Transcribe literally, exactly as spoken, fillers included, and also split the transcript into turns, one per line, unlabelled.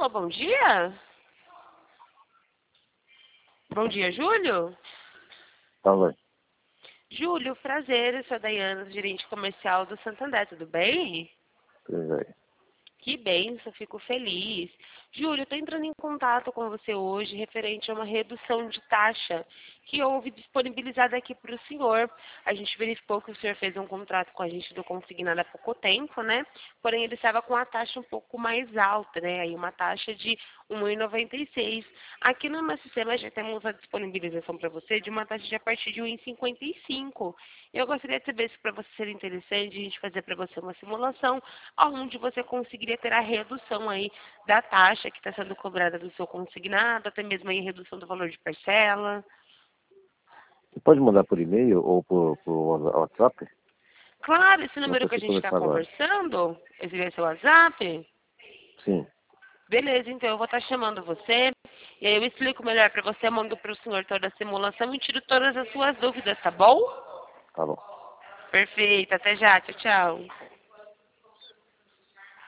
Alô, bom dia? Bom dia, Júlio?
Alô.
Júlio, prazer, eu sou a Daiana, gerente comercial do Santander, tudo bem?
Tudo bem.
Que bênção, fico feliz. Júlio, estou entrando em contato com você hoje referente a uma redução de taxa que houve disponibilizada aqui para o senhor. A gente verificou que o senhor fez um contrato com a gente do consignado há pouco tempo, né? Porém, ele estava com a taxa um pouco mais alta, né? Aí uma taxa de um real e noventa e seis centavos. Aqui no meu sistema já temos a disponibilização para você de uma taxa de a partir de um real e cinquenta e cinco centavos. Eu gostaria de saber se para você seria interessante a gente fazer para você uma simulação onde você conseguiria ter a redução aí da taxa que está sendo cobrada do seu consignado, até mesmo aí redução do valor de parcela.
Você pode mandar por e-mail ou por, por WhatsApp?
Claro, esse
Não
número que a
consigo
gente está
conversar agora.
conversando, esse vai ser o WhatsApp?
Sim,
Beleza, então eu vou estar chamando você, e aí eu explico melhor para você, mando para o senhor toda a simulação e tiro todas as suas dúvidas, tá bom?
tá bom.
Perfeito, até já, tchau, tchau.